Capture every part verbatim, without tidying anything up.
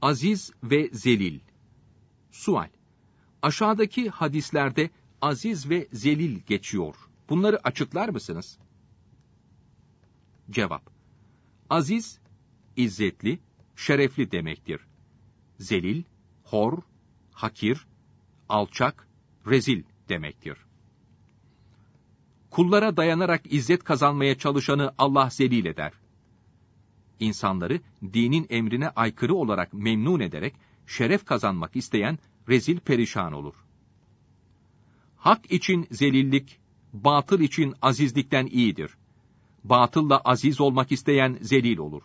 Aziz ve zelil. Sual: Aşağıdaki hadislerde aziz ve zelil geçiyor. Bunları açıklar mısınız? Cevap: Aziz, izzetli, şerefli demektir. Zelil, hor, hakir, alçak, rezil demektir. Kullara dayanarak izzet kazanmaya çalışanı Allah zelil eder. İnsanları dinin emrine aykırı olarak memnun ederek şeref kazanmak isteyen rezil perişan olur. Hak için zelillik, batıl için azizlikten iyidir. Batılla aziz olmak isteyen zelil olur.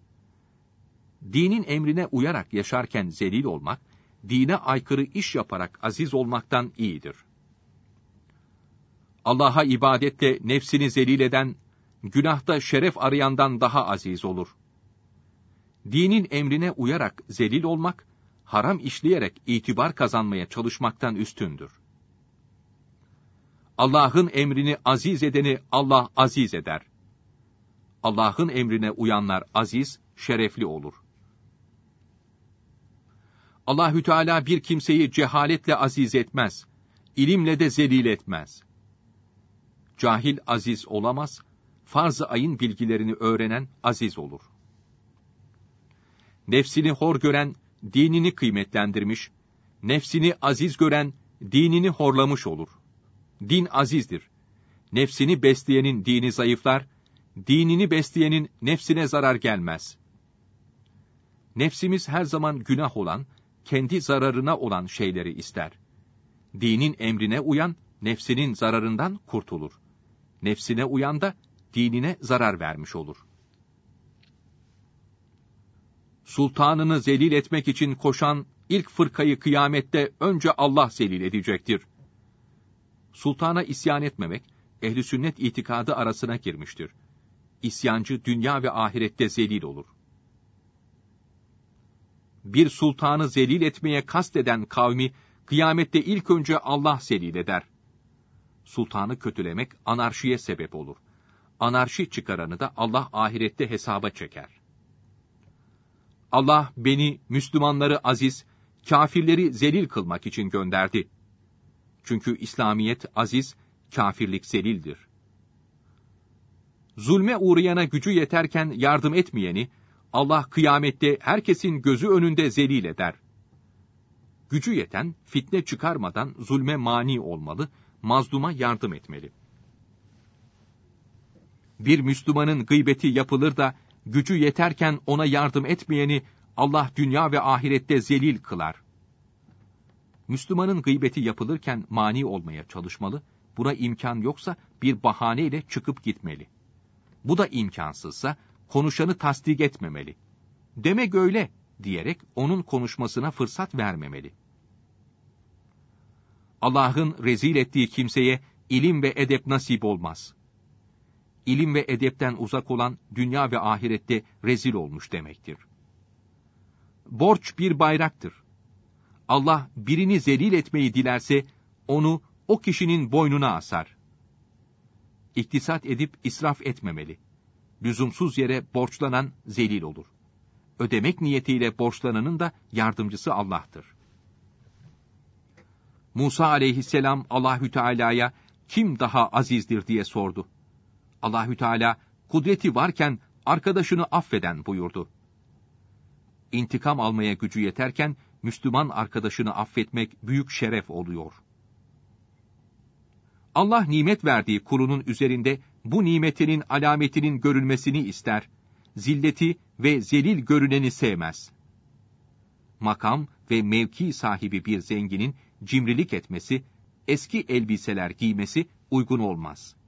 Dinin emrine uyarak yaşarken zelil olmak, dine aykırı iş yaparak aziz olmaktan iyidir. Allah'a ibadette nefsini zelil eden, günahta şeref arayandan daha aziz olur. Dinin emrine uyarak zelil olmak, haram işleyerek itibar kazanmaya çalışmaktan üstündür. Allah'ın emrini aziz edeni Allah aziz eder. Allah'ın emrine uyanlar aziz, şerefli olur. Allahü Teala bir kimseyi cehaletle aziz etmez, ilimle de zelil etmez. Cahil aziz olamaz, farz-ı ayın bilgilerini öğrenen aziz olur. Nefsini hor gören, dinini kıymetlendirmiş, nefsini aziz gören, dinini horlamış olur. Din azizdir. Nefsini besleyenin dini zayıflar, dinini besleyenin nefsine zarar gelmez. Nefsimiz her zaman günah olan, kendi zararına olan şeyleri ister. Dinin emrine uyan, nefsinin zararından kurtulur. Nefsine uyan da, dinine zarar vermiş olur. Sultanını zelil etmek için koşan, ilk fırkayı kıyamette önce Allah zelil edecektir. Sultana isyan etmemek, ehl-i sünnet itikadı arasına girmiştir. İsyancı dünya ve ahirette zelil olur. Bir sultanı zelil etmeye kasteden kavmi, kıyamette ilk önce Allah zelil eder. Sultanı kötülemek anarşiye sebep olur. Anarşi çıkaranı da Allah ahirette hesaba çeker. Allah beni, Müslümanları aziz, kâfirleri zelil kılmak için gönderdi. Çünkü İslamiyet aziz, kâfirlik zelildir. Zulme uğrayana gücü yeterken yardım etmeyeni, Allah kıyamette herkesin gözü önünde zelil eder. Gücü yeten, fitne çıkarmadan zulme mani olmalı, mazluma yardım etmeli. Bir Müslümanın gıybeti yapılır da, gücü yeterken ona yardım etmeyeni, Allah dünya ve ahirette zelil kılar. Müslümanın gıybeti yapılırken mani olmaya çalışmalı, buna imkan yoksa bir bahaneyle çıkıp gitmeli. Bu da imkansızsa, konuşanı tasdik etmemeli. Demek öyle diyerek onun konuşmasına fırsat vermemeli. Allah'ın rezil ettiği kimseye ilim ve edep nasip olmaz. İlim ve edepten uzak olan dünya ve ahirette rezil olmuş demektir. Borç bir bayraktır. Allah birini zelil etmeyi dilerse onu o kişinin boynuna asar. İktisat edip israf etmemeli. Lüzumsuz yere borçlanan zelil olur. Ödemek niyetiyle borçlananın da yardımcısı Allah'tır. Musa aleyhisselam Allahü Teala'ya kim daha azizdir diye sordu. Allahü Teala kudreti varken arkadaşını affeden buyurdu. İntikam almaya gücü yeterken Müslüman arkadaşını affetmek büyük şeref oluyor. Allah nimet verdiği kulunun üzerinde bu nimetinin alametinin görülmesini ister, zilleti ve zelil görüneni sevmez. Makam ve mevki sahibi bir zenginin cimrilik etmesi, eski elbiseler giymesi uygun olmaz.